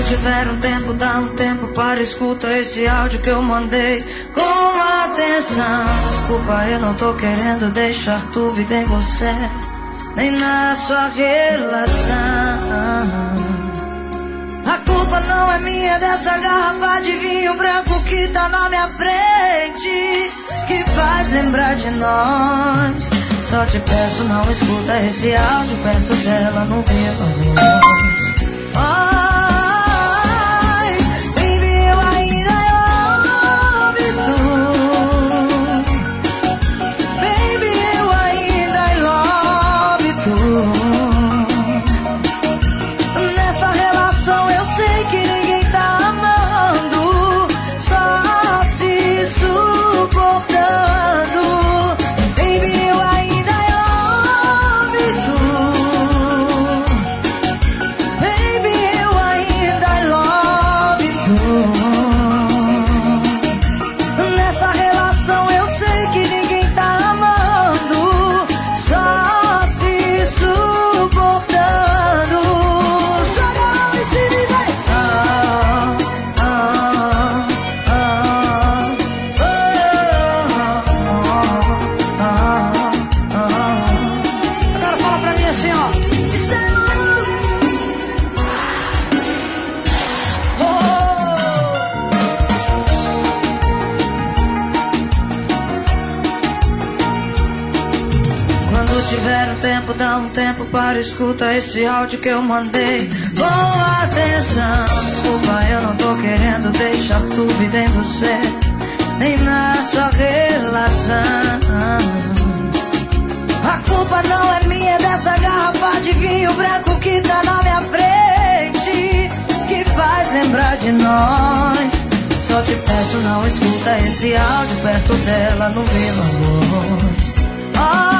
tiver um tempo, dá um tempo para escuta esse áudio que eu mandei com atenção. Desculpa, eu não tô querendo deixar dúvida em você, nem na sua relação. A culpa não é minha, é dessa garrafa de vinho branco que tá na minha frente, que faz lembrar de nós. Só te peço, não escuta esse áudio perto dela, não viva luz. Ai, baby, eu ainda love tu. Baby, eu ainda love tu. Nessa relação eu sei que ninguém tá amando, só se suportando. Baby, eu ainda love tu. Baby, eu ainda love tu. Nessa relação eu sei que ninguém tá amando, só se suportando. Joga a mão em cima e vai. Agora fala pra mim assim, ó. Isso é maluco. Quando tiver um tempo, dá um tempo para escuta esse áudio que eu mandei com atenção. Desculpa, eu não tô querendo deixar dúvida em você, nem na sua relação. A culpa não é minha, é dessa garrafa de vinho branco que tá na minha frente, que faz lembrar de nós. Só te peço, não escuta esse áudio perto dela, não viva luz.